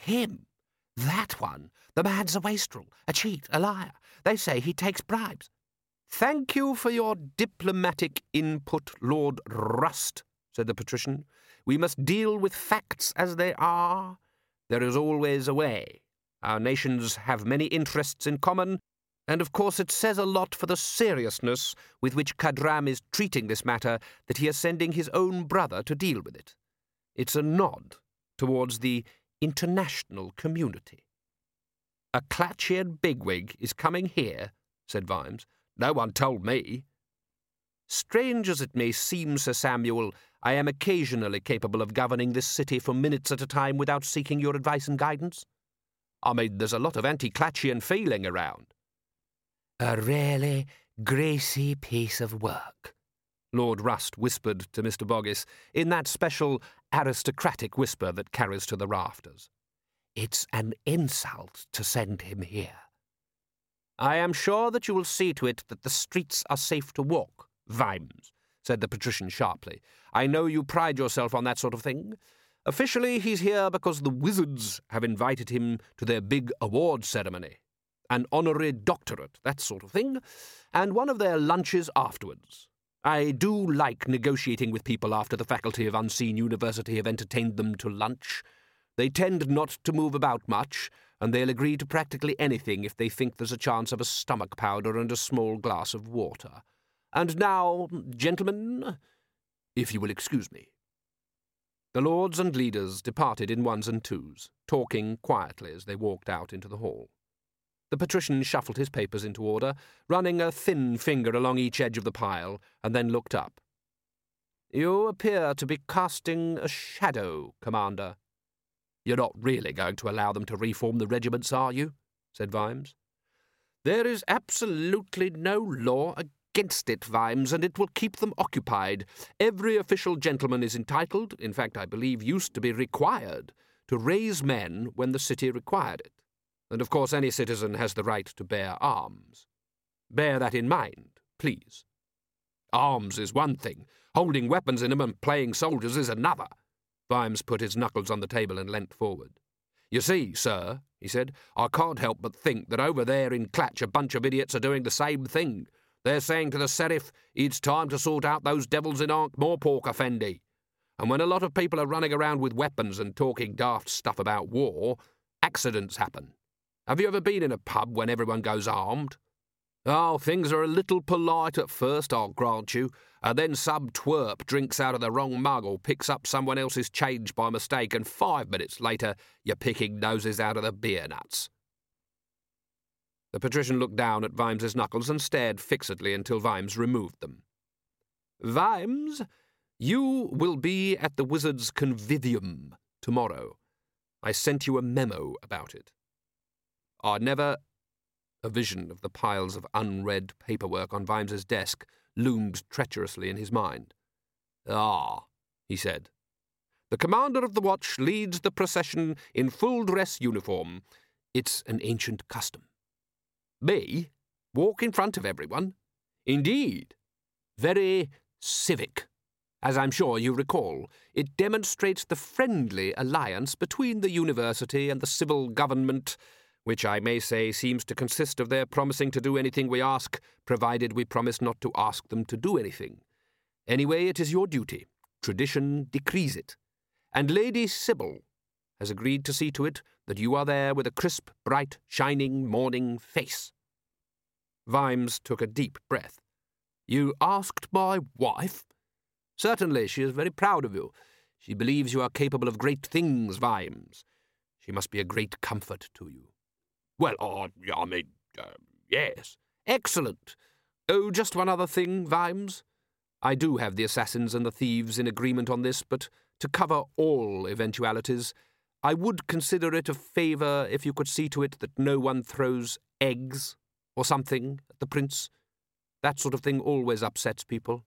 him. That one. The man's a wastrel, a cheat, a liar. They say he takes bribes. Thank you for your diplomatic input, Lord Rust, said the patrician. We must deal with facts as they are. There is always a way. Our nations have many interests in common, and of course it says a lot for the seriousness with which Cadram is treating this matter that he is sending his own brother to deal with it. It's a nod towards the international community. A Clatchian bigwig is coming here, said Vimes. No one told me. Strange as it may seem, Sir Samuel, I am occasionally capable of governing this city for minutes at a time without seeking your advice and guidance. I mean, there's a lot of anti-Clatchian feeling around. A really greasy piece of work, Lord Rust whispered to Mr. Boggis, in that special aristocratic whisper that carries to the rafters. It's an insult to send him here. I am sure that you will see to it that the streets are safe to walk, Vimes, said the patrician sharply. I know you pride yourself on that sort of thing. Officially, he's here because the wizards have invited him to their big award ceremony. An honorary doctorate, that sort of thing, and one of their lunches afterwards. I do like negotiating with people after the Faculty of Unseen University have entertained them to lunch. They tend not to move about much, and they'll agree to practically anything if they think there's a chance of a stomach powder and a small glass of water. And now, gentlemen, if you will excuse me. The lords and leaders departed in ones and twos, talking quietly as they walked out into the hall. The patrician shuffled his papers into order, running a thin finger along each edge of the pile, and then looked up. You appear to be casting a shadow, Commander. You're not really going to allow them to reform the regiments, are you? Said Vimes. There is absolutely no law against it, Vimes, and it will keep them occupied. Every official gentleman is entitled, in fact I believe used to be required, to raise men when the city required it. And of course any citizen has the right to bear arms. Bear that in mind, please. Arms is one thing. Holding weapons in them and playing soldiers is another. Vimes put his knuckles on the table and leant forward. You see, sir, he said, I can't help but think that over there in Clatch a bunch of idiots are doing the same thing. They're saying to the Serif, it's time to sort out those devils in Ankh-Morpork, Effendi. And when a lot of people are running around with weapons and talking daft stuff about war, accidents happen. Have you ever been in a pub when everyone goes armed? Oh, things are a little polite at first, I'll grant you, and then some twerp drinks out of the wrong mug or picks up someone else's change by mistake, and 5 minutes later you're picking noses out of the beer nuts. The patrician looked down at Vimes's knuckles and stared fixedly until Vimes removed them. Vimes, you will be at the Wizards' Convivium tomorrow. I sent you a memo about it. A vision of the piles of unread paperwork on Vimes's desk loomed treacherously in his mind. Ah, he said. The commander of the watch leads the procession in full-dress uniform. It's an ancient custom. Me? Walk in front of everyone? Indeed. Very civic. As I'm sure you recall, it demonstrates the friendly alliance between the university and the civil government, which I may say seems to consist of their promising to do anything we ask, provided we promise not to ask them to do anything. Anyway, it is your duty. Tradition decrees it. And Lady Sybil has agreed to see to it that you are there with a crisp, bright, shining morning face. Vimes took a deep breath. You asked my wife? Certainly, she is very proud of you. She believes you are capable of great things, Vimes. She must be a great comfort to you. Well, yes. Excellent. Oh, just one other thing, Vimes. I do have the assassins and the thieves in agreement on this, but to cover all eventualities, I would consider it a favour if you could see to it that no one throws eggs or something at the prince. That sort of thing always upsets people.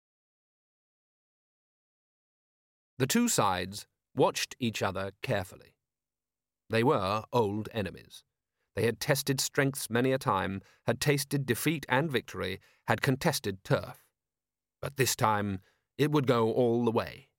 The two sides watched each other carefully. They were old enemies. They had tested strengths many a time, had tasted defeat and victory, had contested turf. But this time it would go all the way.